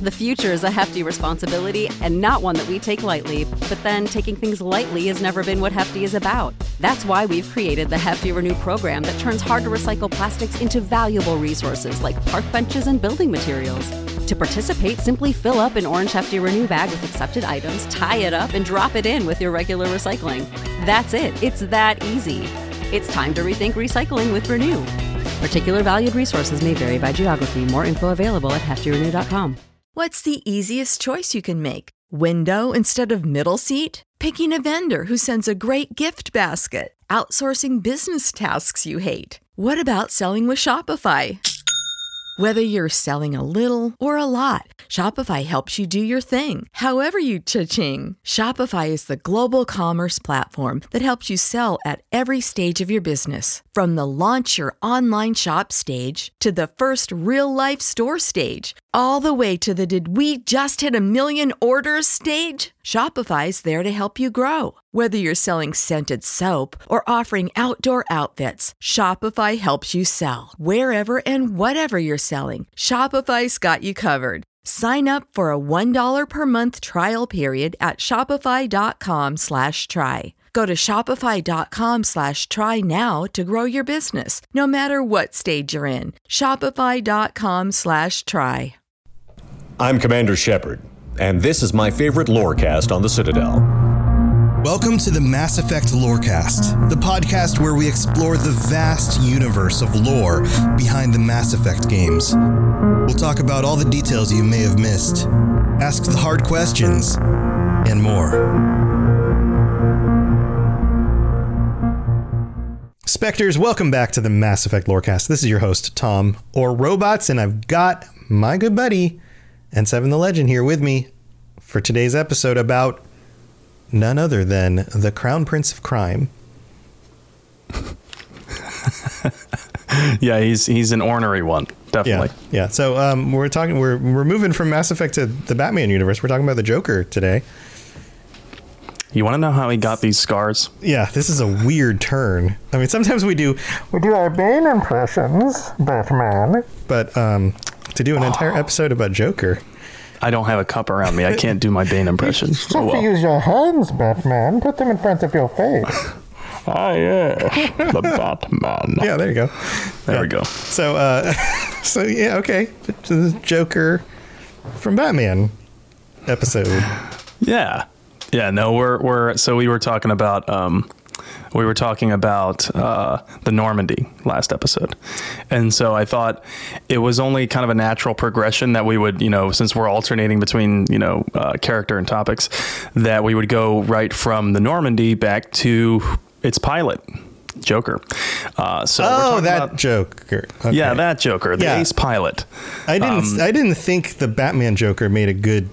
The future is a hefty responsibility and not one that we take lightly, but then taking things lightly has never been what Hefty is about. That's why we've created the Hefty Renew program that turns hard-to-recycle plastics into valuable resources like park benches and building materials. To participate, simply fill up an orange Hefty Renew bag with accepted items, tie it up, and drop it in with your regular recycling. That's it. It's that easy. It's time to rethink recycling with Renew. Particular valued resources may vary by geography. More info available at heftyrenew.com. What's the easiest choice you can make? Window instead of middle seat? Picking a vendor who sends a great gift basket? Outsourcing business tasks you hate? What about selling with Shopify? Whether you're selling a little or a lot, Shopify helps you do your thing, however you cha-ching. Shopify is the global commerce platform that helps you sell at every stage of your business. From the launch your online shop stage to the first real-life store stage, all the way to the did we just hit 1 million orders stage. Shopify's there to help you grow. Whether you're selling scented soap or offering outdoor outfits, Shopify helps you sell. Wherever and whatever you're selling, Shopify's got you covered. Sign up for a $1 per month trial period at shopify.com/try. Go to shopify.com/try now to grow your business, no matter what stage you're in. Shopify.com/try. I'm Commander Shepard, and this is my favorite lorecast on the Citadel. Welcome to the Mass Effect Lorecast, the podcast where we explore the vast universe of lore behind the Mass Effect games. We'll talk about all the details you may have missed, ask the hard questions, and more. Spectres, welcome back to the Mass Effect Lorecast. This is your host, Tom, or Robots, and I've got my good buddy, N7 the Legend, here with me for today's episode about none other than the Crown Prince of Crime. Yeah, he's an ornery one, definitely. Yeah. So we're moving from Mass Effect to the Batman universe. We're talking about the Joker today. You want to know how he got these scars? Yeah, this is a weird turn. I mean, sometimes we do our Bane impressions, Batman, but to do an entire episode about Joker. I don't have a cup around me. I can't do my Bane impression. You have to use your hands, Batman. Put them in front of your face. Ah, yeah. The Batman. Yeah, there you go. There we go. So, yeah, okay. The Joker from Batman episode. Yeah. Yeah, no, we were talking about the Normandy last episode. And so I thought it was only kind of a natural progression that we would, since we're alternating between, character and topics, that we would go right from the Normandy back to its pilot, Joker. That Joker. Okay. Yeah, that Joker, the ace pilot. I didn't think the Batman Joker made a good,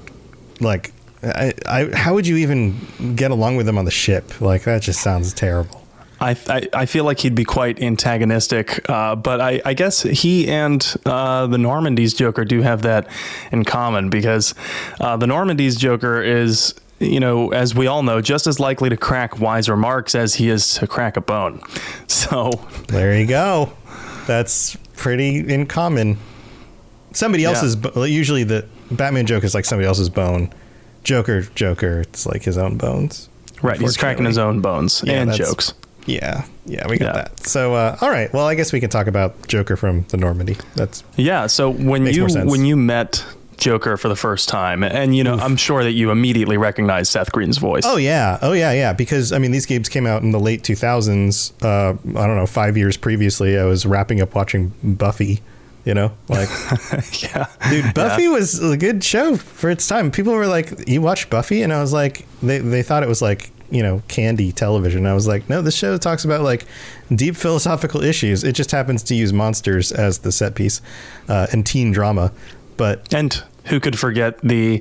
how would you even get along with him on the ship? Like, that just sounds terrible. I feel like he'd be quite antagonistic, but I guess he and the Normandy's Joker do have that in common, because the Normandy's Joker is, as we all know, just as likely to crack wise remarks as he is to crack a bone. So there you go. That's pretty in common. Somebody else's, usually the Batman Joker is like somebody else's bone. Joker, it's like his own bones. Right, he's cracking his own bones and jokes. Yeah, we got that. So, all right, well, I guess we can talk about Joker from the Normandy. So when you met Joker for the first time, and I'm sure that you immediately recognized Seth Green's voice. Oh yeah, because I mean, these games came out in the late 2000s. I don't know, 5 years previously, I was wrapping up watching Buffy. Yeah. Dude, Buffy was a good show for its time. People were like, you watch Buffy? And I was like, they thought it was like, candy television. I was like, no, this show talks about like deep philosophical issues. It just happens to use monsters as the set piece and teen drama. And who could forget the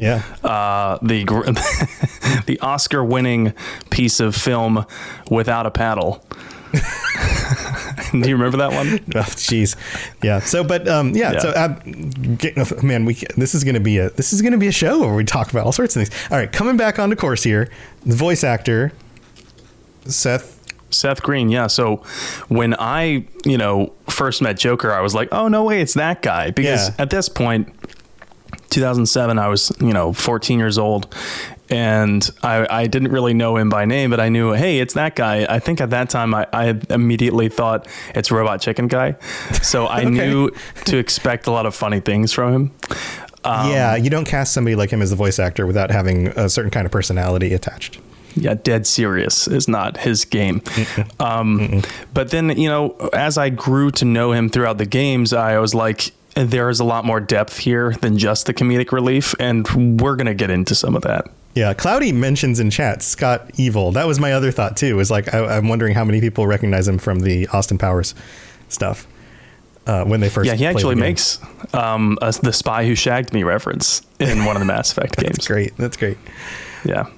Oscar-winning piece of film Without a Paddle? Do you remember that one? Oh, jeez. Yeah. So, but man, this is gonna be a show where we talk about all sorts of things. All right, coming back onto course here, the voice actor Seth Green. Yeah. So when I first met Joker, I was like, oh no way, it's that guy, because at this point, 2007, I was, 14 years old. And I didn't really know him by name, but I knew, hey, it's that guy. I think at that time I immediately thought it's Robot Chicken Guy. So I knew to expect a lot of funny things from him. You don't cast somebody like him as the voice actor without having a certain kind of personality attached. Yeah, dead serious is not his game. But then, as I grew to know him throughout the games, I was like, there is a lot more depth here than just the comedic relief. And we're going to get into some of that. Yeah, Cloudy mentions in chat Scott Evil. That was my other thought too. Was like I'm wondering how many people recognize him from the Austin Powers stuff when they first. Yeah, he actually makes the Spy Who Shagged Me reference in one of the Mass Effect games. That's great. Yeah.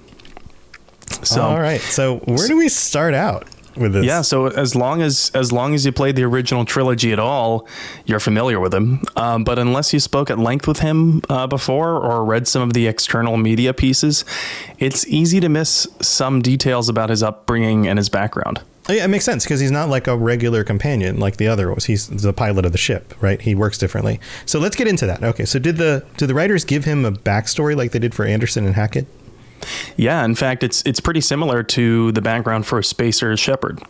So all right. So where do we start out with this? Yeah. So as long as you played the original trilogy at all, you're familiar with him. But unless you spoke at length with him before or read some of the external media pieces, it's easy to miss some details about his upbringing and his background. Yeah, it makes sense because he's not like a regular companion like the other was. He's the pilot of the ship, right? He works differently. So let's get into that. Okay. So did the writers give him a backstory like they did for Anderson and Hackett? Yeah, in fact, it's pretty similar to the background for Spacer Shepard.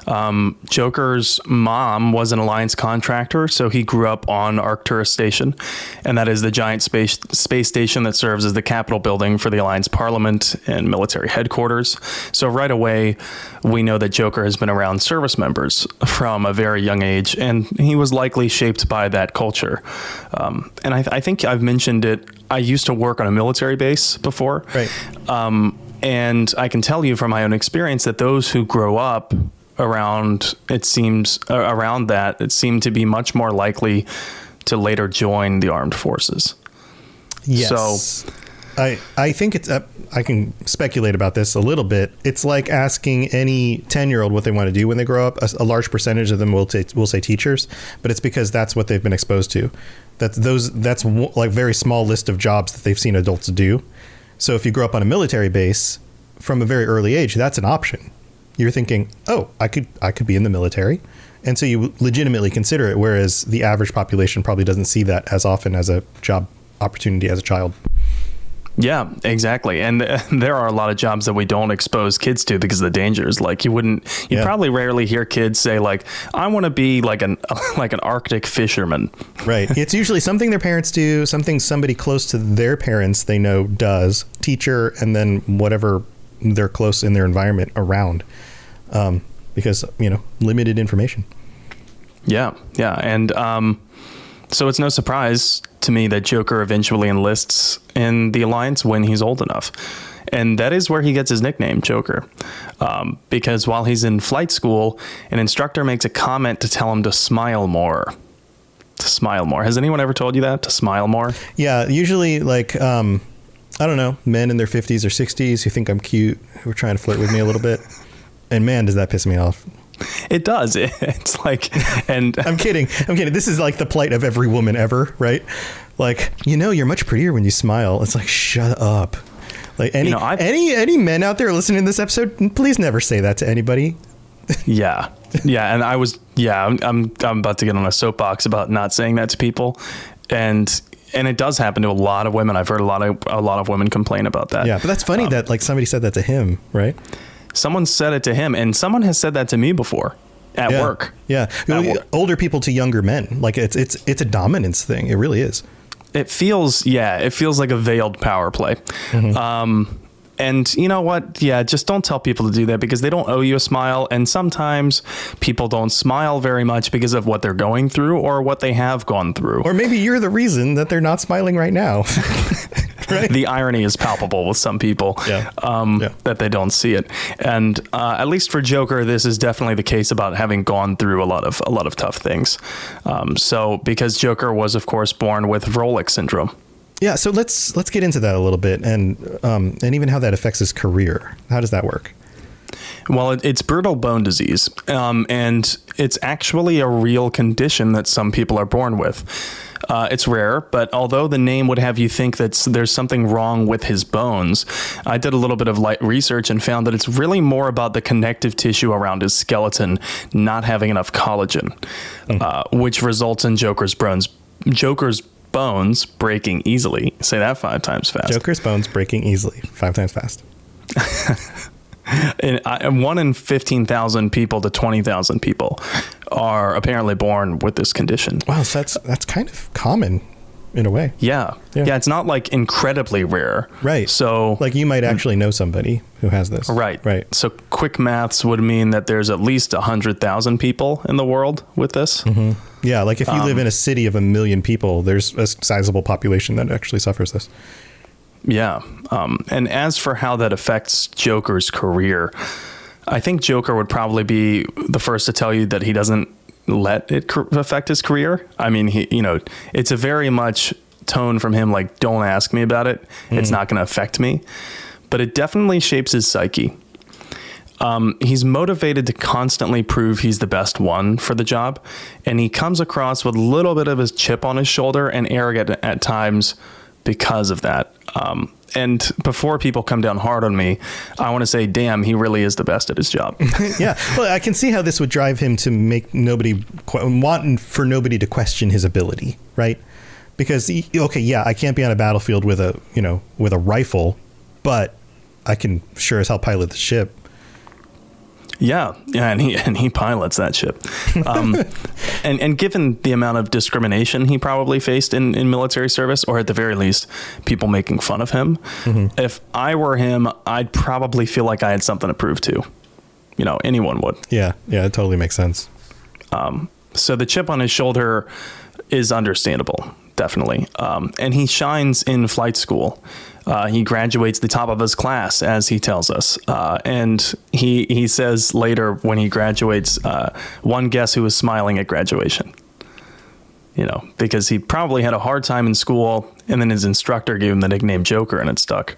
Joker's mom was an Alliance contractor, so he grew up on Arcturus Station, and that is the giant space station that serves as the Capitol building for the Alliance Parliament and military headquarters. So right away, we know that Joker has been around service members from a very young age, and he was likely shaped by that culture. And I think I've mentioned it. I used to work on a military base before. Right. And I can tell you from my own experience that those who grow up around that seem to be much more likely to later join the armed forces. Yes. So I think it's I can speculate about this a little bit. It's like asking any 10-year-old what they want to do when they grow up. A large percentage of them will say teachers, but it's because that's what they've been exposed to. That's like very small list of jobs that they've seen adults do. So if you grow up on a military base from a very early age, that's an option. You're thinking, oh, I could be in the military. And so you legitimately consider it, whereas the average population probably doesn't see that as often as a job opportunity as a child. Yeah, exactly. And there are a lot of jobs that we don't expose kids to because of the dangers. Like you'd probably rarely hear kids say like, I want to be like an Arctic fisherman. Right. It's usually something their parents do, something somebody close to their parents they know does, teacher, and then whatever they're close in their environment around. Because, limited information. Yeah. Yeah. And so it's no surprise to me that Joker eventually enlists in the Alliance when he's old enough. And that is where he gets his nickname, Joker. Because while he's in flight school, an instructor makes a comment to tell him to smile more. Has anyone ever told you that? To smile more? Yeah, usually like, I don't know, men in their 50s or 60s who think I'm cute, who are trying to flirt with me a little bit. And man, does that piss me off. It does. It's like, and I'm kidding. This is like the plight of every woman ever, right? Like, you're much prettier when you smile. It's like, shut up. Like any men out there listening to this episode, please never say that to anybody. Yeah. Yeah. And I'm about to get on a soapbox about not saying that to people. And it does happen to a lot of women. I've heard a lot of women complain about that. Yeah. But that's funny that like somebody said that to him, right? Someone said it to him, and someone has said that to me before at work. Yeah. Older people to younger men. Like it's a dominance thing. It really is. It feels like a veiled power play. Mm-hmm. And you know what? Yeah, just don't tell people to do that because they don't owe you a smile. And sometimes people don't smile very much because of what they're going through or what they have gone through. Or maybe you're the reason that they're not smiling right now. Right? The irony is palpable with some people that they don't see it. And at least for Joker, this is definitely the case about having gone through a lot of tough things. So because Joker was, of course, born with Vrolik syndrome. Yeah, so let's get into that a little bit and even how that affects his career. How does that work? Well, it's brittle bone disease, and it's actually a real condition that some people are born with. It's rare, but although the name would have you think that there's something wrong with his bones, I did a little bit of light research and found that it's really more about the connective tissue around his skeleton not having enough collagen, which results in Joker's bones breaking easily. Say that 5 times fast. Joker's bones breaking easily 5 times fast. And 1 in 15,000 people to 20,000 people are apparently born with this condition. Wow, so that's kind of common in a way. Yeah. It's not like incredibly rare. Right. So like you might actually know somebody who has this. Right. Right. So quick maths would mean that there's at least 100,000 people in the world with this. Mm-hmm. Yeah. Like if you live in a city of 1 million people, there's a sizable population that actually suffers this. Yeah. And as for how that affects Joker's career, I think Joker would probably be the first to tell you that he doesn't let it affect his career. I mean, it's a very much tone from him, like, don't ask me about it. It's not going to affect me. But it definitely shapes his psyche. He's motivated to constantly prove he's the best one for the job. And he comes across with a little bit of his chip on his shoulder and arrogant at times because of that. And before people come down hard on me, I want to say, damn, he really is the best at his job. Yeah. Well, I can see how this would drive him to make want for nobody to question his ability. Right. Because, I can't be on a battlefield with a rifle, but I can sure as hell pilot the ship. Yeah, and he pilots that ship. And given the amount of discrimination he probably faced in military service, or at the very least, people making fun of him, if I were him, I'd probably feel like I had something to prove to. Anyone would. Yeah, it totally makes sense. So the chip on his shoulder is understandable, definitely. And he shines in flight school. He graduates the top of his class, as he tells us. And he says later when he graduates, one guess who was smiling at graduation. Because he probably had a hard time in school, and then his instructor gave him the nickname Joker, and it stuck.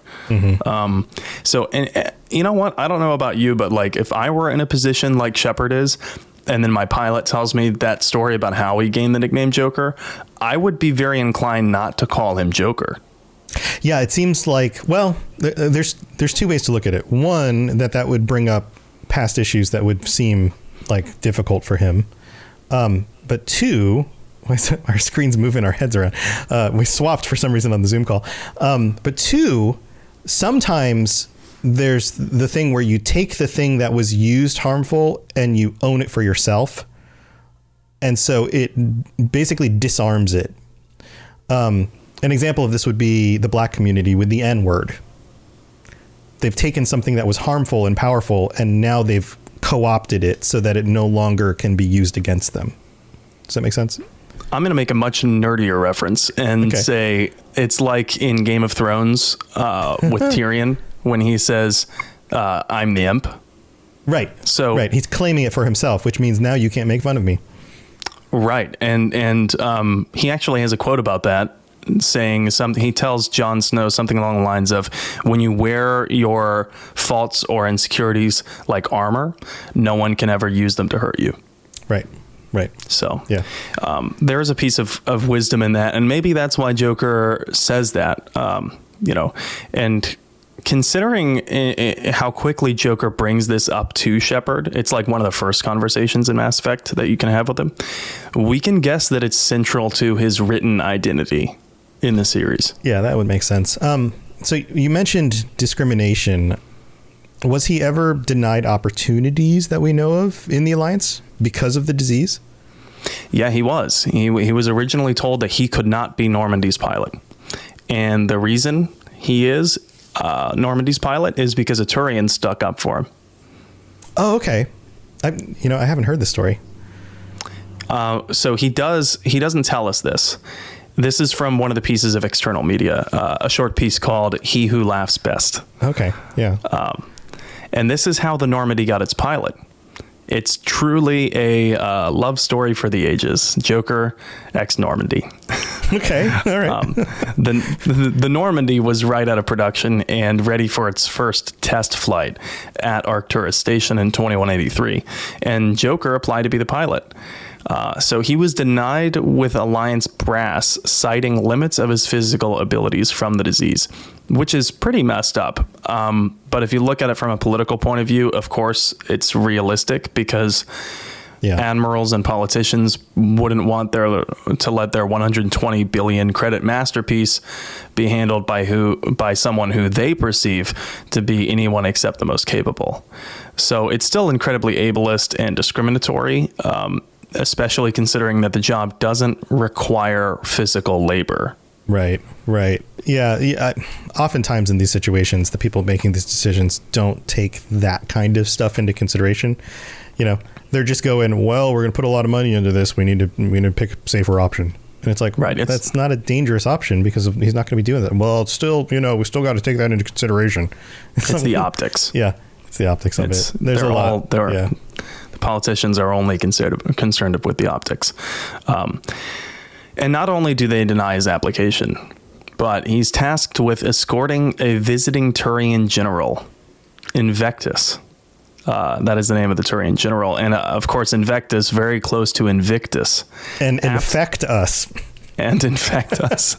So, and you know what? I don't know about you, but like if I were in a position like Shepard is, and then my pilot tells me that story about how he gained the nickname Joker, I would be very inclined not to call him Joker. Yeah, it seems like, well, there's 2 ways to look at it. One, that would bring up past issues that would seem like difficult for him. But 2, our screen's moving our heads around. We swapped for some reason on the Zoom call. But 2, sometimes there's the thing where you take the thing that was used harmful and you own it for yourself. And so it basically disarms it. An example of this would be the black community with the N-word. They've taken something that was harmful and powerful, and now they've co-opted it so that it no longer can be used against them. Does that make sense? I'm going to make a much nerdier reference and say it's like in Game of Thrones with Tyrion when he says, I'm the imp. Right. Right. He's claiming it for himself, which means now you can't make fun of me. Right. And he actually has a quote about that, saying something. He tells Jon Snow something along the lines of, when you wear your faults or insecurities like armor, no one can ever use them to hurt you. Right. So yeah, there is a piece of wisdom in that, and maybe that's why Joker says that. And considering how quickly Joker brings this up to Shepard, it's like one of the first conversations in Mass Effect that you can have with him. We can guess that it's central to his written identity in the series. Yeah, that would make sense. So you mentioned discrimination. Was he ever denied opportunities that we know of in the Alliance because of the disease? Yeah, he was. He was originally told that he could not be Normandy's pilot. And the reason he is Normandy's pilot is because a Turian stuck up for him. Oh, okay. I haven't heard this story. So he doesn't tell us this. This is from one of the pieces of external media, a short piece called He Who Laughs Best. Okay, yeah. And this is how the Normandy got its pilot. It's truly a love story for the ages. Joker x Normandy. Okay, all right. The Normandy was right out of production and ready for its first test flight at Arcturus Station in 2183. And Joker applied to be the pilot. So he was denied with Alliance brass, citing limits of his physical abilities from the disease, which is pretty messed up. But if you look at it from a political point of view, of course, it's realistic because Admirals and politicians wouldn't want to let their 120 billion credit masterpiece be handled by someone who they perceive to be anyone except the most capable. So it's still incredibly ableist and discriminatory, especially considering that the job doesn't require physical labor. Right. Yeah. Oftentimes in these situations, the people making these decisions don't take that kind of stuff into consideration. They're just going, well, we're going to put a lot of money into this. We need to pick a safer option. And it's like, right, that's not a dangerous option because he's not going to be doing that. Well, it's still, we still got to take that into consideration. It's the optics. Yeah. It's the optics of it. There's a lot. The politicians are only concerned with the optics. And not only do they deny his application, but he's tasked with escorting a visiting Turian general, Invectus. That is the name of the Turian general. And of course, Invectus, very close to Invictus. And infect us. And infect us.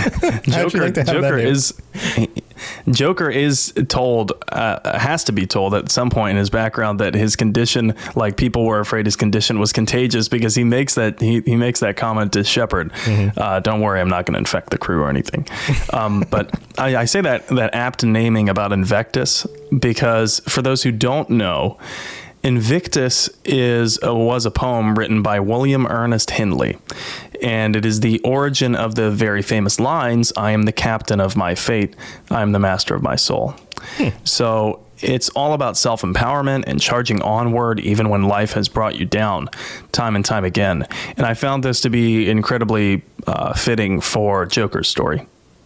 Joker is told, has to be told at some point in his background that his condition, like people were afraid his condition was contagious, because he makes that comment to Shepard. Mm-hmm. Don't worry, I'm not going to infect the crew or anything. But I say that apt naming about Invictus because for those who don't know, Invictus was a poem written by William Ernest Henley, and it is the origin of the very famous lines, "I am the captain of my fate, I am the master of my soul." So it's all about self-empowerment and charging onward even when life has brought you down time and time again. And I found this to be incredibly fitting for Joker's story.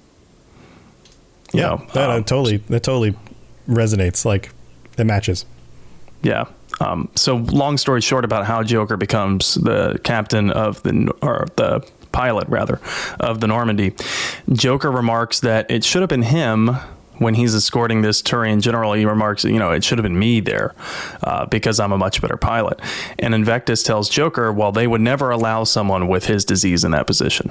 That totally resonates. Like, it matches. Yeah. So long story short about how Joker becomes the captain of the pilot rather of the Normandy, Joker remarks that it should have been him when he's escorting this Turian general. He remarks, it should have been me there because I'm a much better pilot. And Invectus tells Joker, well, they would never allow someone with his disease in that position.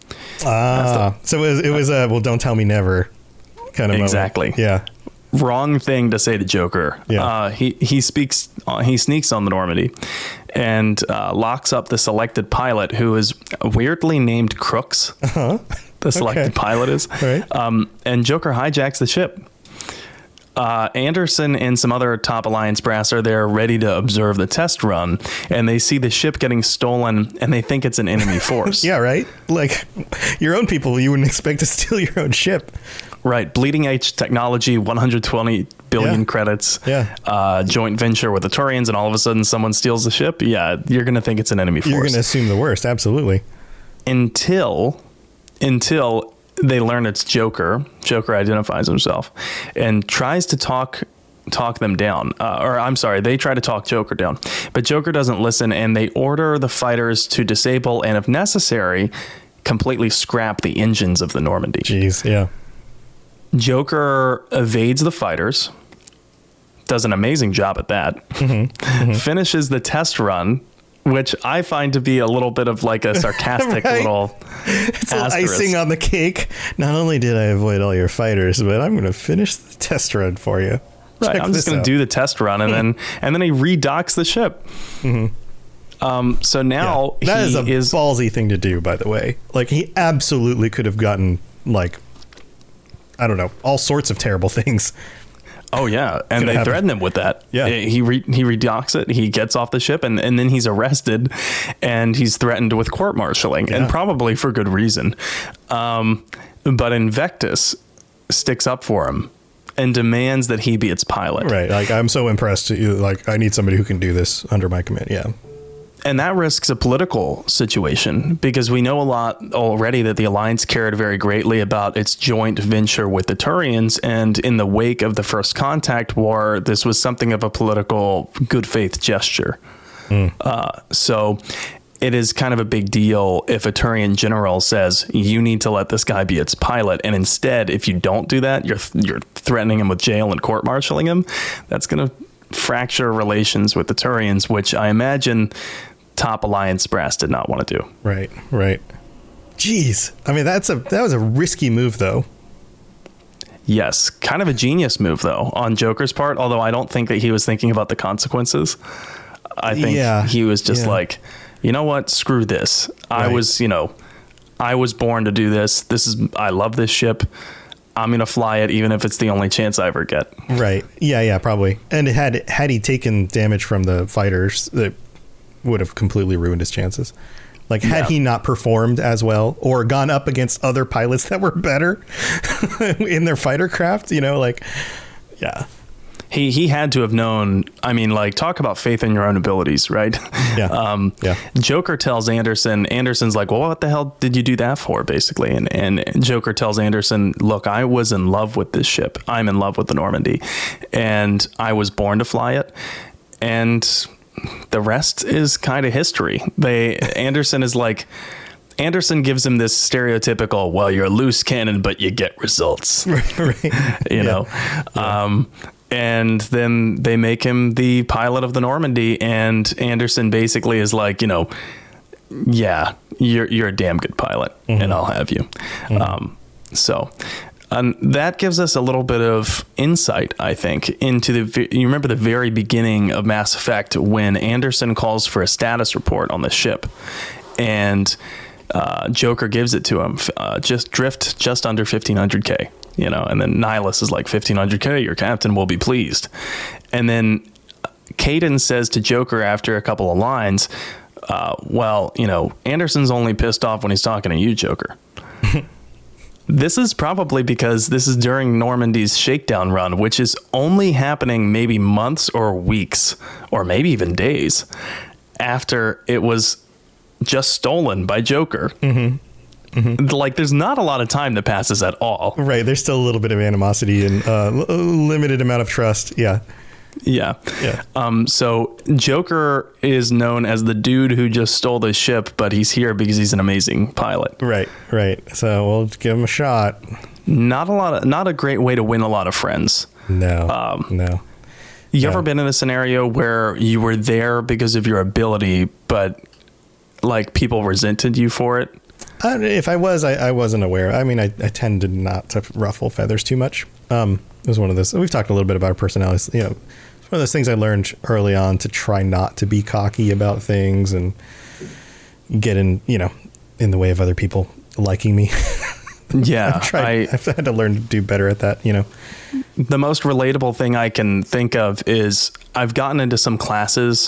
So it was a, well, don't tell me never kind of exactly moment. Yeah. Wrong thing to say to Joker. Yeah. He sneaks on the Normandy and locks up the selected pilot, who is weirdly named Crooks. Uh-huh. The selected pilot is. Right. And Joker hijacks the ship. Anderson and some other top Alliance brass are there ready to observe the test run, and they see the ship getting stolen and they think it's an enemy force. Yeah, right? Like, your own people, you wouldn't expect to steal your own ship. Right. Bleeding edge technology, 120 billion credits, joint venture with the Turians, and all of a sudden someone steals the ship. Yeah, you're going to think it's an enemy force. You're going to assume the worst. Absolutely. Until they learn it's Joker. Joker identifies himself and tries to talk them down. They try to talk Joker down. But Joker doesn't listen, and they order the fighters to disable and, if necessary, completely scrap the engines of the Normandy. Jeez, yeah. Joker evades the fighters, does an amazing job at that, finishes the test run, which I find to be a little bit of like a sarcastic little it's icing on the cake. Not only did I avoid all your fighters, but I'm going to finish the test run for you. Right, I'm just going to do the test run, and then he redocks the ship. Mm-hmm. So now that is a ballsy thing to do, by the way. Like, he absolutely could have gotten, like, I don't know, all sorts of terrible things. Oh, yeah. And they threaten him with that. Yeah. He redocks it. He gets off the ship, and then he's arrested, and he's threatened with court-martialing, and probably for good reason. But Invectus sticks up for him and demands that he be its pilot. Right. Like, I'm so impressed. Like, I need somebody who can do this under my command. Yeah. And that risks a political situation, because we know a lot already that the Alliance cared very greatly about its joint venture with the Turians. And in the wake of the First Contact War, this was something of a political good faith gesture. So it is kind of a big deal if a Turian general says, you need to let this guy be its pilot. And instead, if you don't do that, you're threatening him with jail and court-martialing him. That's going to fracture relations with the Turians, which I imagine top Alliance brass did not want to do. Right. Jeez. I mean, that was a risky move, though. Yes. Kind of a genius move, though, on Joker's part, although I don't think that he was thinking about the consequences. I think he was just like, you know what? Screw this. I was born to do this. I love this ship. I'm going to fly it, even if it's the only chance I ever get. Right. Yeah, probably. And had he taken damage from the fighters, that would have completely ruined his chances. Like, had he not performed as well or gone up against other pilots that were better in their fighter craft, yeah. He had to have known. I mean, like, talk about faith in your own abilities, right? Yeah. Joker tells Anderson's like, well, what the hell did you do that for, basically? And Joker tells Anderson, look, I was in love with this ship. I'm in love with the Normandy. And I was born to fly it. And the rest is kind of history. Anderson gives him this stereotypical, well, you're a loose cannon, but you get results. Right. You know? And then they make him the pilot of the Normandy, and Anderson basically is like, yeah, you're a damn good pilot, and I'll have you. So that gives us a little bit of insight, I think, into you remember the very beginning of Mass Effect when Anderson calls for a status report on the ship, and Joker gives it to him, just drift just under 1500K. And then Nihilus is like 1500K, your captain will be pleased. And then Kaidan says to Joker after a couple of lines, Anderson's only pissed off when he's talking to you, Joker. This is probably because this is during Normandy's shakedown run, which is only happening maybe months or weeks or maybe even days after it was just stolen by Joker. Like, there's not a lot of time that passes at all. Right. There's still a little bit of animosity and limited amount of trust. Yeah. So Joker is known as the dude who just stole the ship, but he's here because he's an amazing pilot. Right. So we'll give him a shot. Not a great way to win a lot of friends. No. You ever been in a scenario where you were there because of your ability, but like people resented you for it? If I was, I wasn't aware. I mean, I tended not to ruffle feathers too much. It was one of those. We've talked a little bit about our personalities. It's one of those things I learned early on to try not to be cocky about things and get in the way of other people liking me. Yeah, I've had to learn to do better at that. The most relatable thing I can think of is I've gotten into some classes.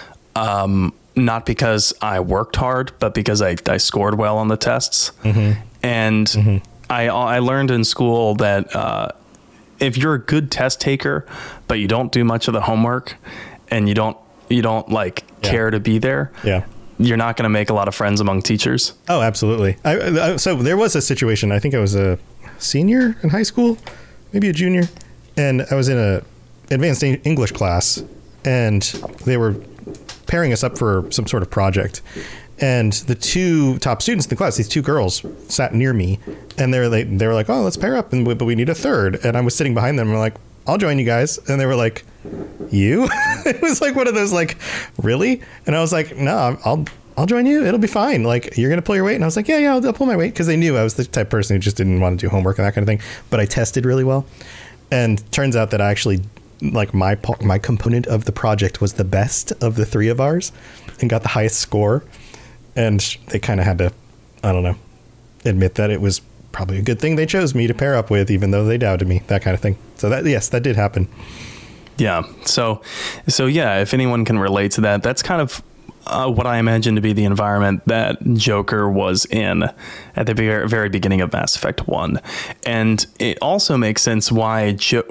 Not because I worked hard, but because I scored well on the tests. And I learned in school that if you're a good test taker, but you don't do much of the homework and you don't care to be there, you're not going to make a lot of friends among teachers. Oh, absolutely. So there was a situation, I think I was a senior in high school, maybe a junior, and I was in a advanced English class, and they were pairing us up for some sort of project, and the two top students in the class, these two girls, sat near me, and they were like, oh, let's pair up, but we need a third. And I was sitting behind them, and I'm like, I'll join you guys. And they were like, you? It was like one of those, like, really? And I was like, no, I'll join you. It'll be fine. Like, you're gonna pull your weight? And I was like, yeah, I'll pull my weight, because they knew I was the type of person who just didn't want to do homework and that kind of thing. But I tested really well, and turns out that I actually, like, my component of the project was the best of the three of ours and got the highest score. And they kind of had to, I don't know, admit that it was probably a good thing they chose me to pair up with, even though they doubted me, that kind of thing. So that did happen. Yeah. So yeah, if anyone can relate to that, that's kind of what I imagine to be the environment that Joker was in at the very beginning of Mass Effect 1. And it also makes sense why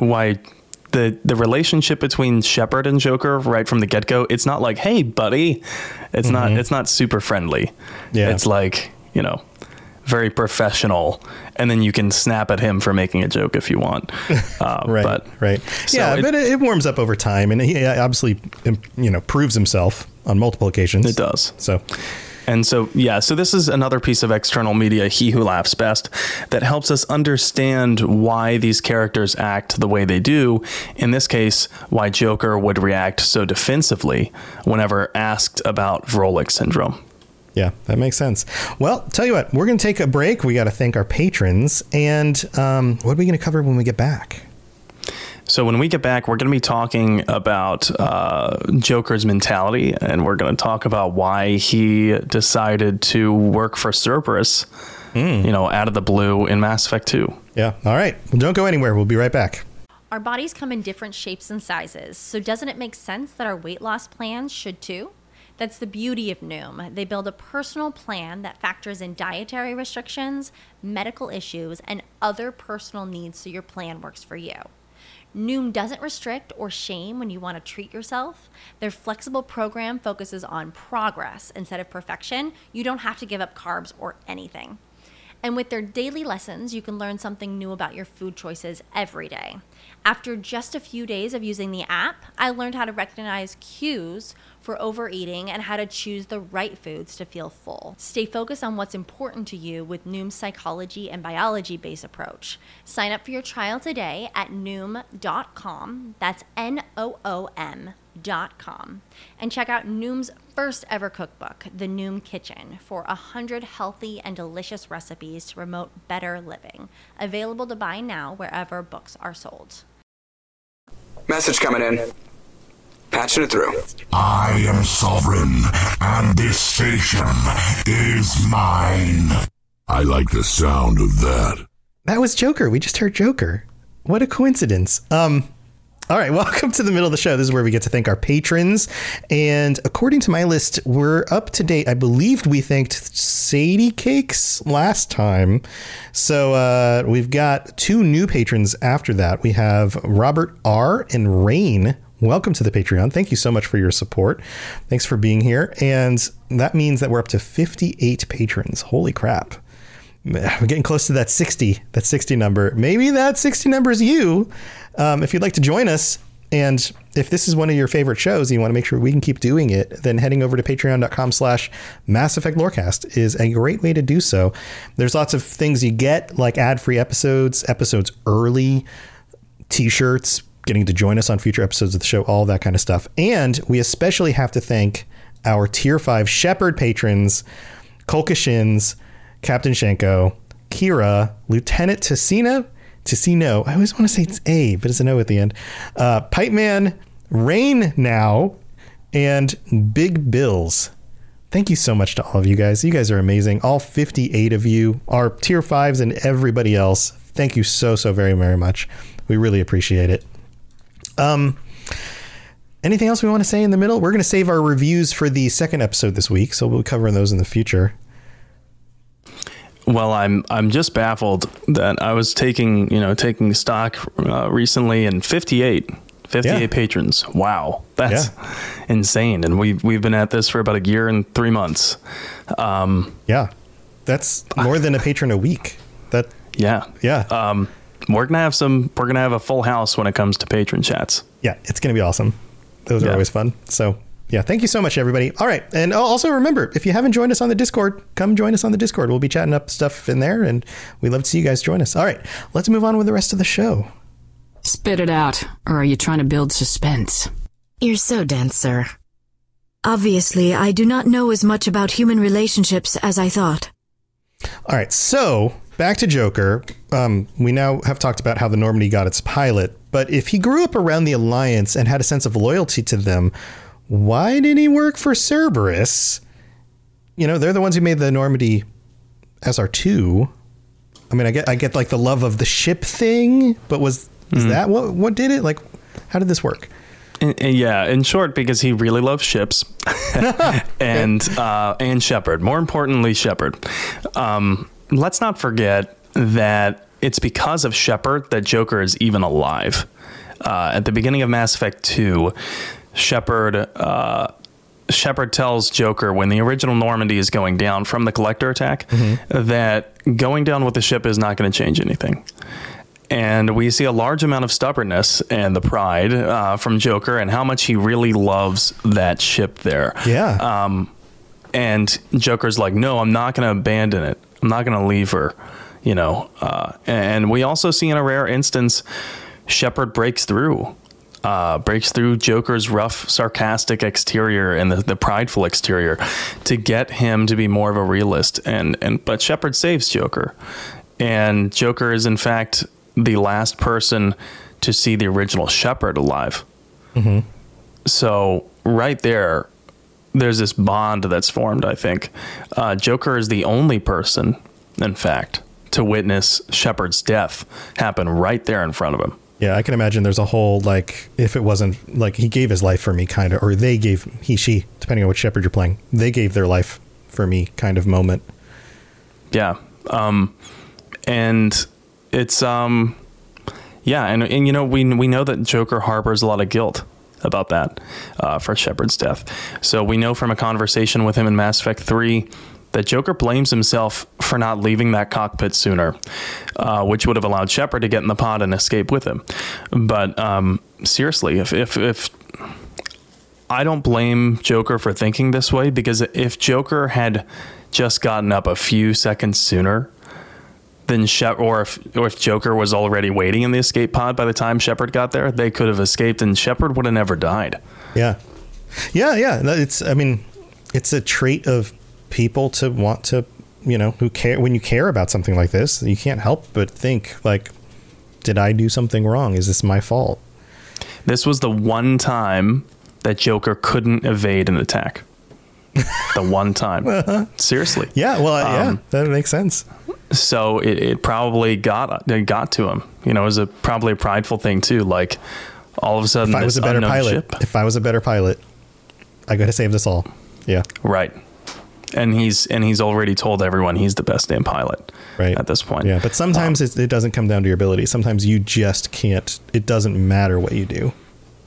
the relationship between Shepard and Joker right from the get-go, it's not like, hey buddy, it's not super friendly. Yeah. It's like, very professional, and then you can snap at him for making a joke if you want. Right. So yeah, but it warms up over time, and he obviously, proves himself on multiple occasions. It does. So this is another piece of external media, He Who Laughs Best, that helps us understand why these characters act the way they do. In this case, why Joker would react so defensively whenever asked about Vrolik syndrome. Yeah, that makes sense. Well, tell you what, we're going to take a break. We got to thank our patrons. And what are we going to cover when we get back? So when we get back, we're going to be talking about Joker's mentality, and we're going to talk about why he decided to work for Cerberus, out of the blue in Mass Effect 2. Yeah. All right. Well, don't go anywhere. We'll be right back. Our bodies come in different shapes and sizes, so doesn't it make sense that our weight loss plans should too? That's the beauty of Noom. They build a personal plan that factors in dietary restrictions, medical issues, and other personal needs so your plan works for you. Noom doesn't restrict or shame when you want to treat yourself. Their flexible program focuses on progress instead of perfection. You don't have to give up carbs or anything. And with their daily lessons, you can learn something new about your food choices every day. After just a few days of using the app, I learned how to recognize cues for overeating and how to choose the right foods to feel full. Stay focused on what's important to you with Noom's psychology and biology-based approach. Sign up for your trial today at Noom.com. That's Noom.com. And check out Noom's first ever cookbook, The Noom Kitchen, for 100 healthy and delicious recipes to promote better living. Available to buy now wherever books are sold. Message coming in. Patching it through. I am sovereign, and this station is mine. I like the sound of that. That was Joker. We just heard Joker. What a coincidence. All right, welcome to the middle of the show. This is where we get to thank our patrons. And according to my list, we're up to date. I believe we thanked Sadie Cakes last time. So we've got 2 new patrons after that. We have Robert R. and Rain. Welcome to the Patreon. Thank you so much for your support. Thanks for being here. And that means that we're up to 58 patrons. Holy crap. We're getting close to that 60 number. Maybe that 60 number is you. If you'd like to join us, and if this is one of your favorite shows and you want to make sure we can keep doing it, then heading over to patreon.com/Mass Effect Lorecast is a great way to do so. There's lots of things you get, like ad-free episodes early, t-shirts, getting to join us on future episodes of the show, all that kind of stuff. And we especially have to thank our Tier 5 Shepherd patrons, Kolkashins, Captain Shenko, Kira, Lieutenant Ticino. I always want to say it's A, but it's an O at the end. Pipe Man, Rain Now, and Big Bills. Thank you so much to all of you guys. You guys are amazing. All 58 of you, our Tier 5s and everybody else. Thank you so very, very much. We really appreciate it. Anything else we want to say in the middle? We're going to save our reviews for the second episode this week, so we'll cover those in the future. Well, I'm just baffled that I was taking stock recently, and 58 patrons. Wow, that's insane. And we've been at this for about a year and 3 months. That's more than a patron a week. We're gonna have a full house when it comes to patron chats. Yeah, it's gonna be awesome. Those are always fun. So yeah, thank you so much, everybody. All right. And also remember, if you haven't joined us on the Discord, come join us on the Discord. We'll be chatting up stuff in there, and we'd love to see you guys join us. All right, let's move on with the rest of the show. Spit it out, or are you trying to build suspense? You're so dense, sir. Obviously, I do not know as much about human relationships as I thought. All right, so back to Joker. We now have talked about how the Normandy got its pilot, but if he grew up around the Alliance and had a sense of loyalty to them, why did he work for Cerberus? They're the ones who made the Normandy SR2. I mean, I get like the love of the ship thing, but was that what did it? Like, how did this work? In short, because he really loves ships and Shepard. More importantly, Shepard. Let's not forget that it's because of Shepard that Joker is even alive. At the beginning of Mass Effect 2, Shepard tells Joker when the original Normandy is going down from the Collector attack that going down with the ship is not going to change anything. And we see a large amount of stubbornness and the pride from Joker and how much he really loves that ship there. Yeah. And Joker's like, no, I'm not going to abandon it. I'm not going to leave her, and we also see in a rare instance, Shepard breaks through Joker's rough, sarcastic exterior and the prideful exterior to get him to be more of a realist. But Shepard saves Joker, and Joker is in fact the last person to see the original Shepard alive. Mm-hmm. So right there's this bond that's formed, I think. Joker is the only person, in fact, to witness Shepard's death happen right there in front of him. Yeah, I can imagine there's a whole, like, if it wasn't, like, he gave his life for me, kind of, or they gave, she, depending on which Shepard you're playing, they gave their life for me kind of moment. Yeah. And it's, yeah, and you know, we know that Joker harbors a lot of guilt about that, for Shepard's death. So we know from a conversation with him in Mass Effect 3 that Joker blames himself for not leaving that cockpit sooner, which would have allowed Shepard to get in the pod and escape with him. But seriously, if I don't blame Joker for thinking this way, because if Joker had just gotten up a few seconds sooner than or if Joker was already waiting in the escape pod by the time Shepard got there, they could have escaped and Shepard would have never died. Yeah. It's a trait of people to want to, you know, who care. When you care about something like this, you can't help but think, like, did I do something wrong? Is this my fault? This was the one time that Joker couldn't evade an attack. The one time. Seriously. Yeah, well, yeah, that makes sense. So it probably got to him. You know, it was probably a prideful thing too. Like, all of a sudden, if I was a better pilot, I got to save this all. Yeah. Right. And he's already told everyone he's the best damn pilot. Right. At this point. Yeah. But sometimes it doesn't come down to your ability. Sometimes you just can't. It doesn't matter what you do.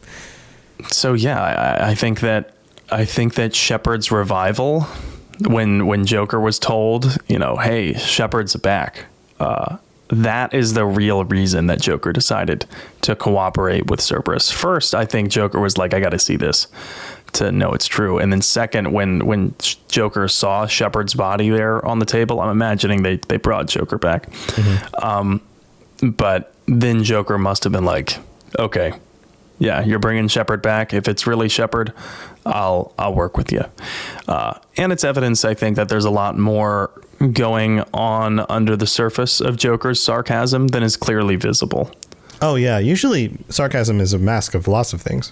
So yeah, I think that Shepard's revival, when Joker was told, you know, hey, Shepard's back, that is the real reason that Joker decided to cooperate with Cerberus. First, I think Joker was like, I got to see this to know it's true. And then second, when Joker saw Shepard's body there on the table, I'm imagining they brought Joker back. Mm-hmm. But then Joker must have been like, okay, yeah, you're bringing Shepard back. If it's really Shepard, I'll work with you. And it's evidence, I think, that there's a lot more going on under the surface of Joker's sarcasm than is clearly visible. Oh, yeah. Usually sarcasm is a mask of lots of things.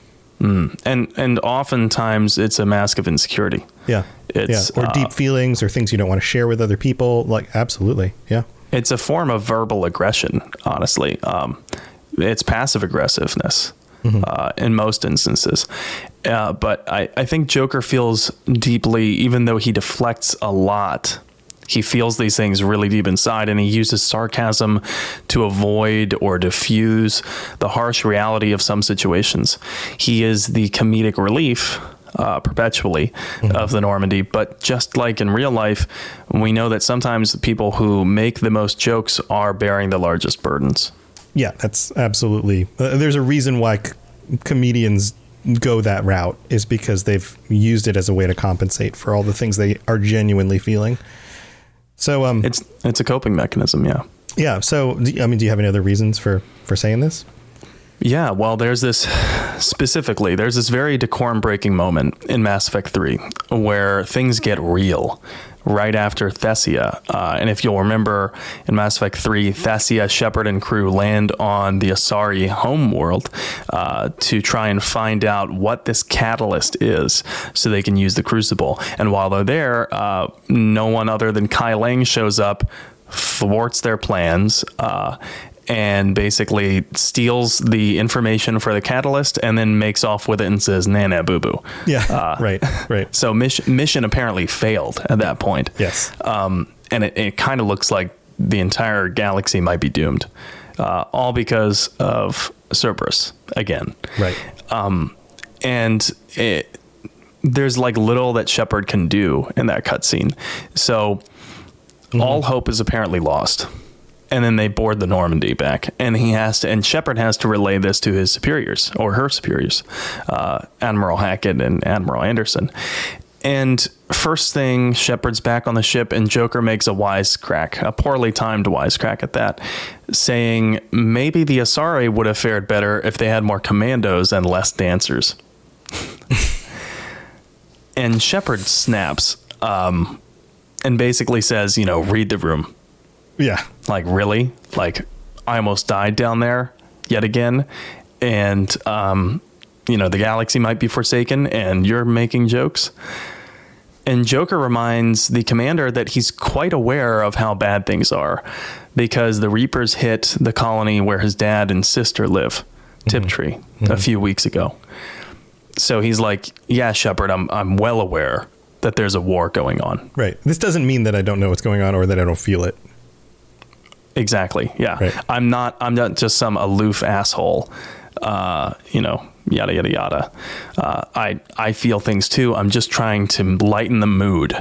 And oftentimes it's a mask of insecurity. Yeah. Or deep feelings or things you don't want to share with other people. Like, absolutely. Yeah. It's a form of verbal aggression, honestly. It's passive aggressiveness. Mm-hmm. In most instances. But I think Joker feels deeply, even though he deflects a lot, he feels these things really deep inside, and he uses sarcasm to avoid or diffuse the harsh reality of some situations. He is the comedic relief perpetually of the Normandy. But just like in real life, we know that sometimes the people who make the most jokes are bearing the largest burdens. Yeah, that's absolutely. There's a reason why comedians go that route, is because they've used it as a way to compensate for all the things they are genuinely feeling. So it's a coping mechanism. Yeah. Yeah. So, do you have any other reasons for saying this? Yeah, well, there's this very decorum breaking moment in Mass Effect 3 where things get real right after Thessia. And if you'll remember, in Mass Effect 3, Thessia, Shepard, and crew land on the Asari homeworld to try and find out what this catalyst is so they can use the Crucible. And while they're there, no one other than Kai Lang shows up, thwarts their plans, and basically steals the information for the catalyst and then makes off with it and says, "Nana boo boo." Yeah, right. So mission apparently failed at that point. Yes. And it kind of looks like the entire galaxy might be doomed, all because of Cerberus again. Right. And there's like little that Shepard can do in that cutscene. So all hope is apparently lost. And then they board the Normandy back, and Shepard has to relay this to his superiors, or her superiors, Admiral Hackett and Admiral Anderson. And first thing, Shepard's back on the ship, and Joker makes a poorly timed wisecrack at that, saying maybe the Asari would have fared better if they had more commandos and less dancers. And Shepard snaps, and basically says, read the room. Yeah. Like, really? Like, I almost died down there yet again, and the galaxy might be forsaken, and you're making jokes. And Joker reminds the commander that he's quite aware of how bad things are, because the Reapers hit the colony where his dad and sister live, Tiptree, a few weeks ago. So he's like, yeah, Shepard, I'm well aware that there's a war going on. Right. This doesn't mean that I don't know what's going on or that I don't feel it. Exactly. Yeah. Right. I'm not just some aloof asshole, yada, yada, yada. I feel things too. I'm just trying to lighten the mood.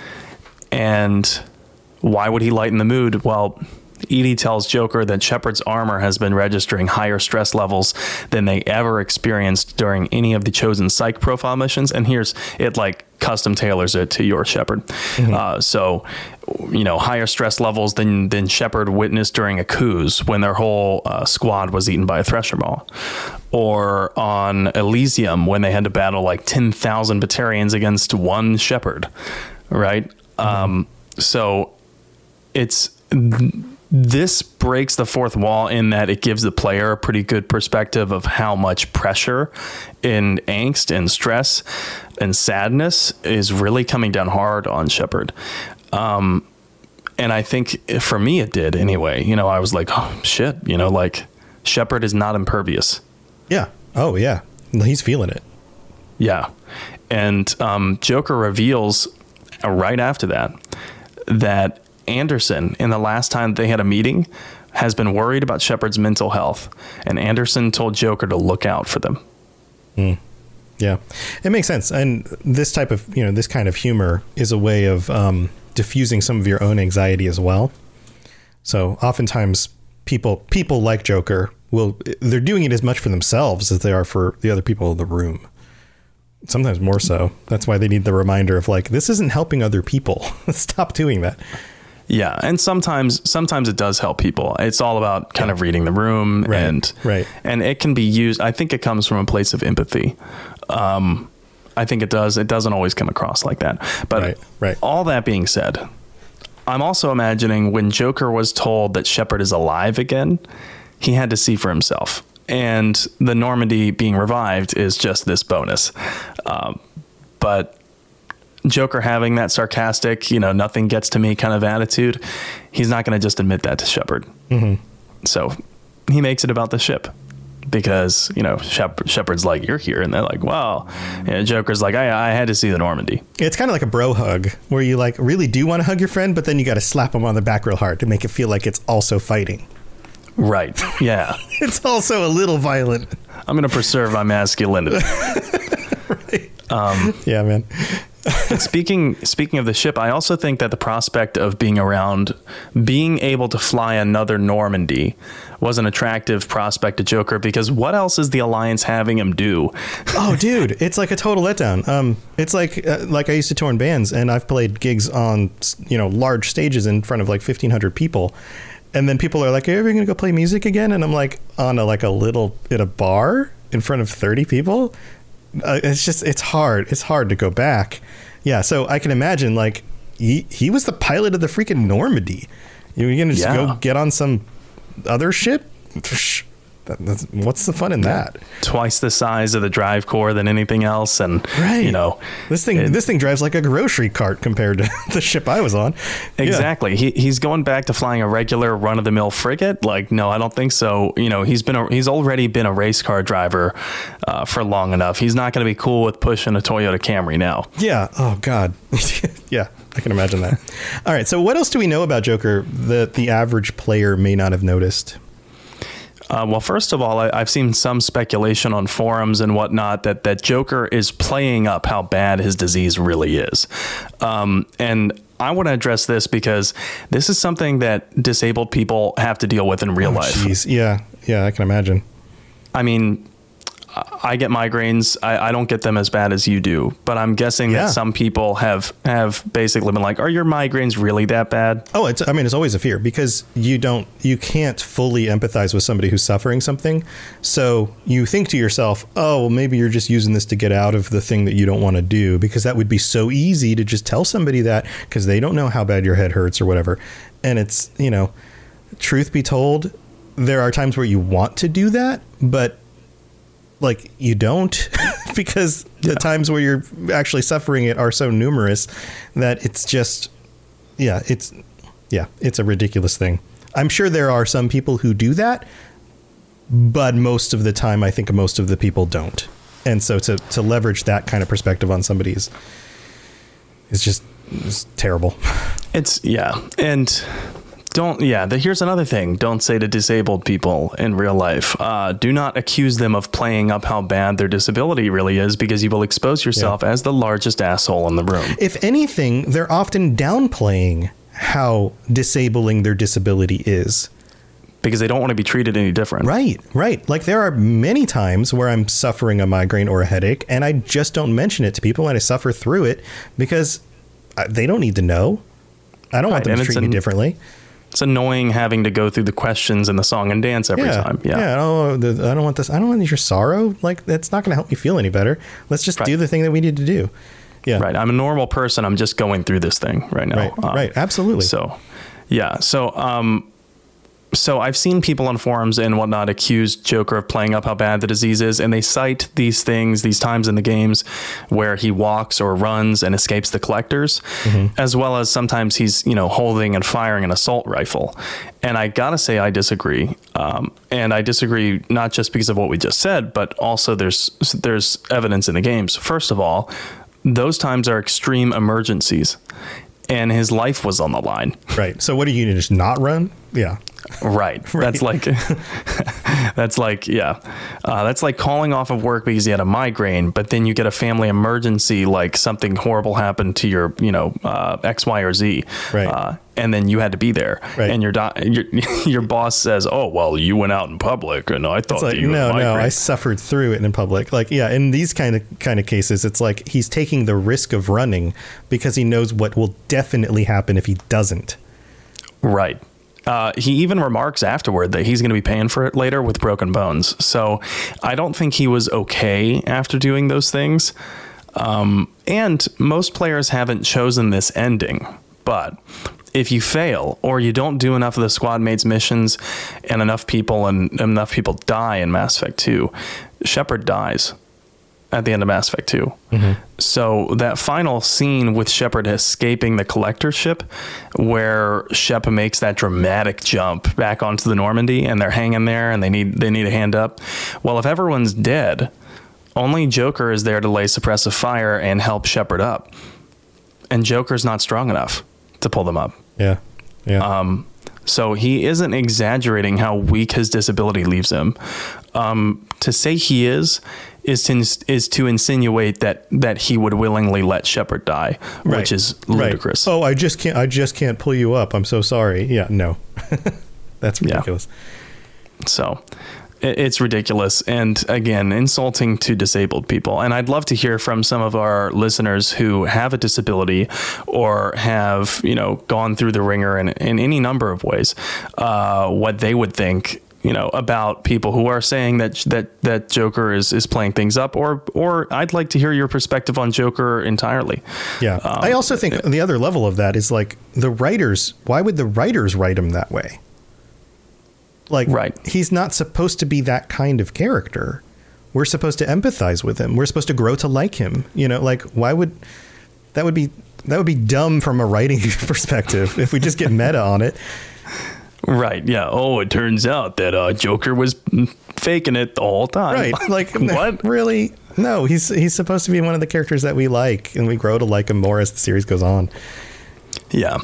And why would he lighten the mood? Well, EDI tells Joker that Shepard's armor has been registering higher stress levels than they ever experienced during any of the chosen psych profile missions. And here's it, like, custom tailors it to your Shepard. So, higher stress levels than Shepard witnessed during a Cuse when their whole squad was eaten by a Thresher Maw. Or on Elysium when they had to battle like 10,000 Batarians against one Shepard. Right? So it's... This breaks the fourth wall in that it gives the player a pretty good perspective of how much pressure and angst and stress and sadness is really coming down hard on Shepard. And I think for me, it did anyway. I was like, oh, shit, Shepard is not impervious. Yeah. Oh, yeah. He's feeling it. Yeah. And Joker reveals right after that Anderson, in the last time they had a meeting, has been worried about Shepard's mental health, and Anderson told Joker to look out for them. Yeah, it makes sense. And this type of, this kind of humor is a way of diffusing some of your own anxiety as well. So oftentimes people like Joker they're doing it as much for themselves as they are for the other people in the room. Sometimes more so. That's why they need the reminder of like, this isn't helping other people. Stop doing that. Yeah, and sometimes it does help people. It's all about kind of reading the room, and it can be used. I think it comes from a place of empathy. I think it does. It doesn't always come across like that. But all that being said, I'm also imagining when Joker was told that Shepard is alive again, he had to see for himself. And the Normandy being revived is just this bonus. But Joker having that sarcastic, nothing gets to me kind of attitude, he's not going to just admit that to Shepard. So he makes it about the ship because, Shepard's like, you're here. And they're like, well, Joker's like, I had to see the Normandy. It's kind of like a bro hug where you like really do want to hug your friend, but then you got to slap him on the back real hard to make it feel like it's also fighting. Right. Yeah. It's also a little violent. I'm going to preserve my masculinity. Yeah, man. Speaking of the ship, I also think that the prospect of being able to fly another Normandy was an attractive prospect to Joker, because what else is the Alliance having him do? Oh, dude, it's like a total letdown. It's like I used to tour in bands, and I've played gigs on, large stages in front of like 1,500 people. And then people are like, are you ever going to go play music again? And I'm like, in a bar in front of 30 people? It's hard. It's hard to go back. Yeah. So I can imagine like he was the pilot of the freaking Normandy. You're going to just go get on some other ship? What's the fun in that? Twice the size of the drive core than anything else, and this thing drives like a grocery cart compared to the ship I was on. Exactly. Yeah. He's going back to flying a regular run of the mill frigate. Like, no, I don't think so. He's already been a race car driver for long enough. He's not going to be cool with pushing a Toyota Camry now. Yeah. Oh God. Yeah, I can imagine that. All right. So what else do we know about Joker that the average player may not have noticed? Well, first of all, I've seen some speculation on forums and whatnot that Joker is playing up how bad his disease really is. And I want to address this because this is something that disabled people have to deal with in real life. Geez. Yeah, I can imagine. I mean, I get migraines. I don't get them as bad as you do, but I'm guessing that some people have basically been like, are your migraines really that bad? Oh, it's always a fear because you can't fully empathize with somebody who's suffering something. So you think to yourself, oh, well, maybe you're just using this to get out of the thing that you don't want to do, because that would be so easy to just tell somebody that because they don't know how bad your head hurts or whatever. And it's, truth be told, there are times where you want to do that, but like you don't because the times where you're actually suffering it are so numerous that it's just, it's a ridiculous thing. I'm sure there are some people who do that, but most of the time, I think most of the people don't. And so to leverage that kind of perspective on somebody is just terrible. Here's another thing. Don't say to disabled people in real life, do not accuse them of playing up how bad their disability really is, because you will expose yourself as the largest asshole in the room. If anything, they're often downplaying how disabling their disability is. Because they don't want to be treated any different. Right. Like there are many times where I'm suffering a migraine or a headache and I just don't mention it to people and I suffer through it because they don't need to know. I don't want them to treat me differently. It's annoying having to go through the questions in the song and dance every time. I don't want this. I don't want your sorrow. Like, that's not going to help me feel any better. Let's just do the thing that we need to do. Yeah. Right. I'm a normal person. I'm just going through this thing right now. Right. Absolutely. So I've seen people on forums and whatnot accuse Joker of playing up how bad the disease is, and they cite these times in the games where he walks or runs and escapes the collectors, as well as sometimes he's, holding and firing an assault rifle. And I gotta say, I disagree. And I disagree not just because of what we just said, but also there's evidence in the games. First of all, those times are extreme emergencies, and his life was on the line. Right. So what are you going to just not run? Yeah. Right. That's like calling off of work because you had a migraine, but then you get a family emergency, like something horrible happened to your, X, Y, or Z. Right. And then you had to be there. Right. And your boss says, "Oh, well, you went out in public, and I thought that you had a migraine." No, I suffered through it in public. Like, in these kind of cases, it's like he's taking the risk of running because he knows what will definitely happen if he doesn't. Right. He even remarks afterward that he's going to be paying for it later with broken bones. So I don't think he was okay after doing those things. And most players haven't chosen this ending. But if you fail or you don't do enough of the squad mates missions and enough people die in Mass Effect 2, Shepard dies at the end of Mass Effect 2. So that final scene with Shepard escaping the collector ship, where Shep makes that dramatic jump back onto the Normandy and they're hanging there and they need a hand up. Well, if everyone's dead, only Joker is there to lay suppressive fire and help Shepard up. And Joker's not strong enough to pull them up. Yeah. So he isn't exaggerating how weak his disability leaves him. To say he is to insinuate that he would willingly let Shepard die, which is ludicrous. Oh, I just can't pull you up. I'm so sorry. Yeah, no. That's ridiculous. Yeah. So it's ridiculous. And again, insulting to disabled people. And I'd love to hear from some of our listeners who have a disability or have, gone through the ringer in any number of ways, what they would think, about people who are saying that Joker is playing things up, or I'd like to hear your perspective on Joker entirely. Yeah. I also think the other level of that is like the writers. Why would the writers write him that way? Like, he's not supposed to be that kind of character. We're supposed to empathize with him. We're supposed to grow to like him. Why would that would be dumb from a writing perspective if we just get meta on it. Right. Yeah. Oh, it turns out that Joker was faking it the whole time. Right. Like, what? Really? No, he's supposed to be one of the characters that we like, and we grow to like him more as the series goes on. Yeah.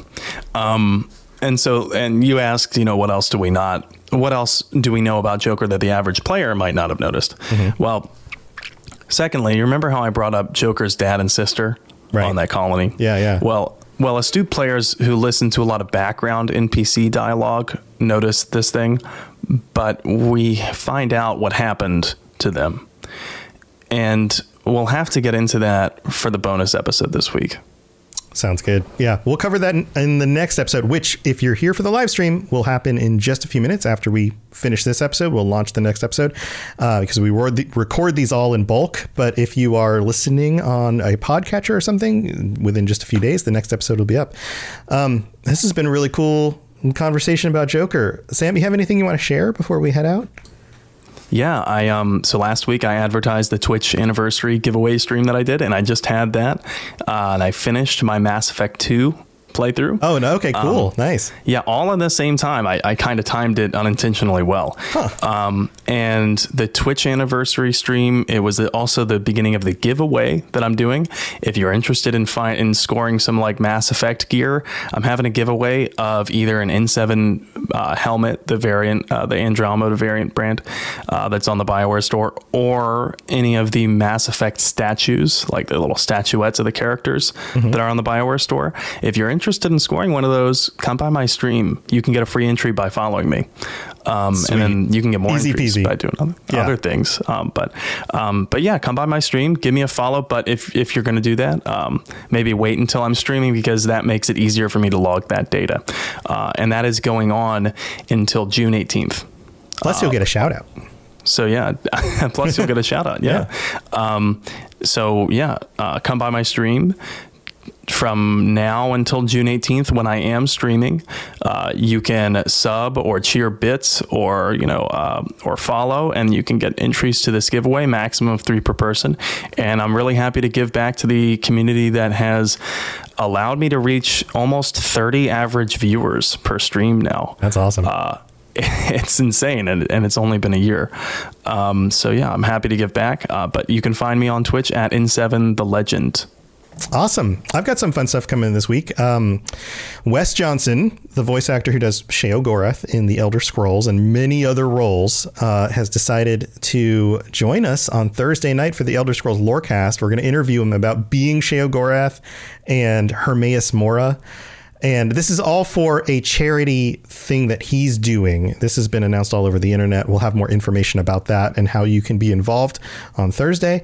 And you asked, what else do we know about Joker that the average player might not have noticed? Well, secondly, you remember how I brought up Joker's dad and sister on that colony? Yeah. Well, astute players who listen to a lot of background NPC dialogue notice this thing, but we find out what happened to them. And we'll have to get into that for the bonus episode this week. Sounds good. Yeah, we'll cover that in the next episode, which, if you're here for the live stream, will happen in just a few minutes after we finish this episode. We'll launch the next episode because we record these all in bulk. But if you are listening on a podcatcher or something, within just a few days, the next episode will be up. This has been really cool. conversation about Joker. Sam, you have anything you want to share before we head out? Yeah, so last week I advertised the Twitch anniversary giveaway stream that I did, and I just had that. And I finished my Mass Effect 2 playthrough. Oh, no. Okay, cool. Nice. Yeah, all at the same time. I kind of timed it unintentionally well. Huh. And the Twitch anniversary stream, it was also the beginning of the giveaway that I'm doing. If you're interested in scoring some like Mass Effect gear, I'm having a giveaway of either an N7 helmet, the variant, the Andromeda variant brand that's on the BioWare store, or any of the Mass Effect statues, like the little statuettes of the characters that are on the BioWare store. If you're interested in scoring one of those, come by my stream. You can get a free entry by following me. And then you can get more entries by doing other things. But yeah, come by my stream, give me a follow. But if you're going to do that, maybe wait until I'm streaming, because that makes it easier for me to log that data. And that is going on until June 18th. Plus you'll get a shout out. So yeah, plus you'll get a shout out. Yeah. Come by my stream. From now until June 18th, when I am streaming, you can sub or cheer bits or follow, and you can get entries to this giveaway, maximum of 3 per person. And I'm really happy to give back to the community that has allowed me to reach almost 30 average viewers per stream now. That's awesome. It's insane, and it's only been a year. So yeah, I'm happy to give back. But you can find me on Twitch at N7 The Legend. Awesome. I've got some fun stuff coming this week. Wes Johnson, the voice actor who does Sheogorath in The Elder Scrolls and many other roles, has decided to join us on Thursday night for the Elder Scrolls Lorecast. We're going to interview him about being Sheogorath and Hermaeus Mora. And this is all for a charity thing that he's doing. This has been announced all over the internet. We'll have more information about that and how you can be involved on Thursday.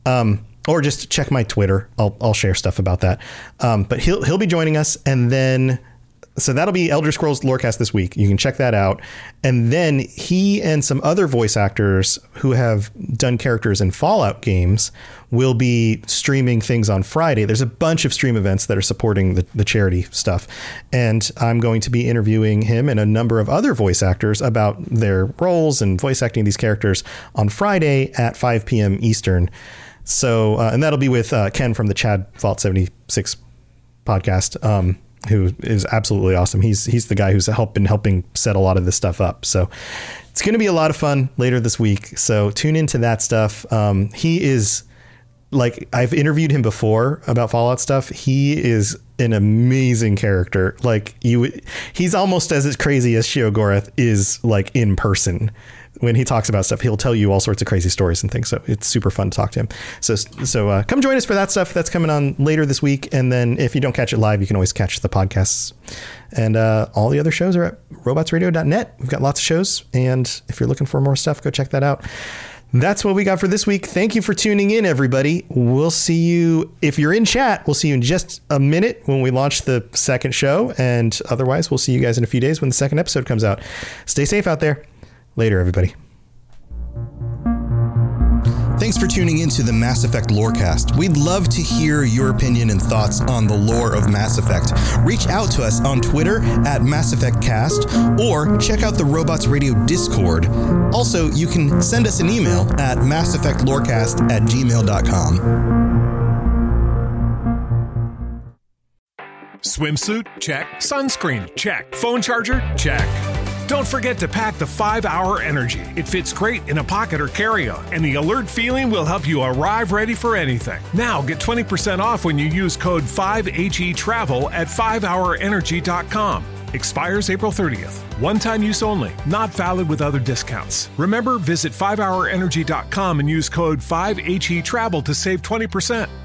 Or just check my Twitter. I'll share stuff about that. But he'll be joining us, and then so that'll be Elder Scrolls Lorecast this week. You can check that out. And then he and some other voice actors who have done characters in Fallout games will be streaming things on Friday. There's a bunch of stream events that are supporting the charity stuff. And I'm going to be interviewing him and a number of other voice actors about their roles and voice acting these characters on Friday at 5 p.m. Eastern. So, and that'll be with Ken from the Chad Vault 76 podcast, who is absolutely awesome. He's the guy who's been helping set a lot of this stuff up. So it's going to be a lot of fun later this week. So tune into that stuff. He is, like, I've interviewed him before about Fallout stuff. He is an amazing character. Like, he's almost as crazy as Sheogorath is, like, in person. When he talks about stuff, he'll tell you all sorts of crazy stories and things. So it's super fun to talk to him. So come join us for that stuff. That's coming on later this week. And then if you don't catch it live, you can always catch the podcasts. And all the other shows are at robotsradio.net. We've got lots of shows. And if you're looking for more stuff, go check that out. That's what we got for this week. Thank you for tuning in, everybody. We'll see you, if you're in chat, we'll see you in just a minute when we launch the second show. And otherwise, we'll see you guys in a few days when the second episode comes out. Stay safe out there. Later, everybody. Thanks for tuning in to the Mass Effect Lorecast. We'd love to hear your opinion and thoughts on the lore of Mass Effect. Reach out to us on Twitter at Mass Effect Cast, or check out the Robots Radio Discord. Also, you can send us an email at masseffectlorecast@gmail.com. Swimsuit? Check. Sunscreen? Check. Phone charger? Check. Don't forget to pack the 5-Hour Energy. It fits great in a pocket or carry-on, and the alert feeling will help you arrive ready for anything. Now get 20% off when you use code 5HETRAVEL at 5hourenergy.com. Expires April 30th. One-time use only. Not valid with other discounts. Remember, visit 5hourenergy.com and use code 5HETRAVEL to save 20%.